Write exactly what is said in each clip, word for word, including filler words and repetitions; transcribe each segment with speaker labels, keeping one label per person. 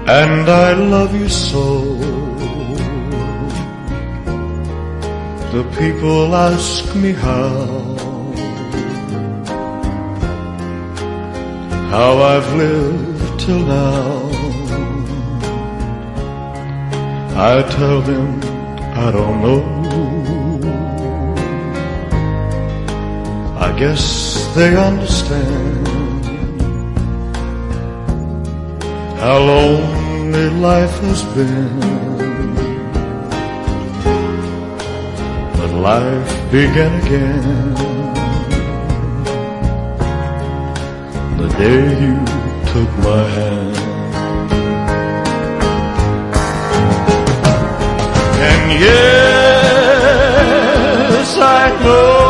Speaker 1: and I love you so. The people ask me how, how I've lived till now. I tell them I don't know. I guess they understand how lonely life has been. But life began again the day you took my hand. And yes, I know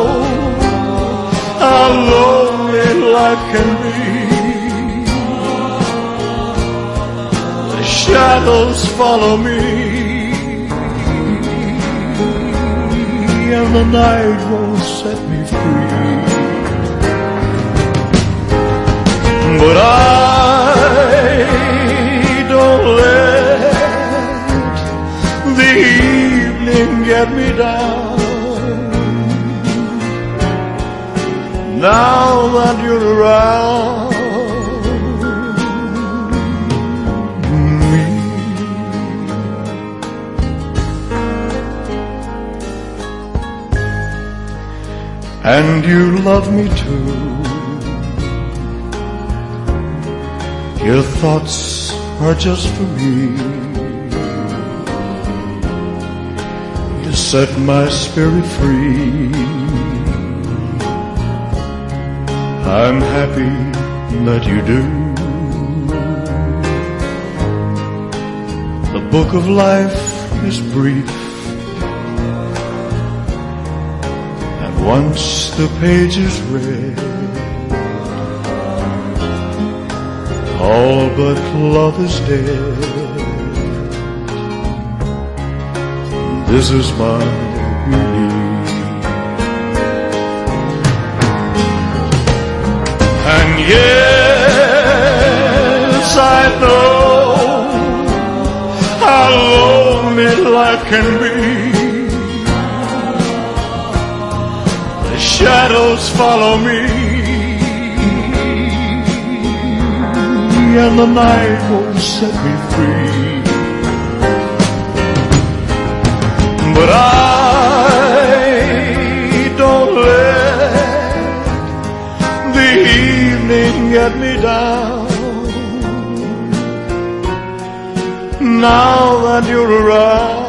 Speaker 1: how lonely life can be. The shadows follow me, and the night won't set me free. But I don't let the evening get me down. Now that you're around me, and you love me too. Your thoughts are just for me. You set my spirit free. I'm happy that you do. The book of life is brief, and once the page is read, all but love is dead. This is my belief. And yes, I know how lonely life can be. The shadows follow me, and the night won't set me free. But I don't let the evening get me down. Now that you're around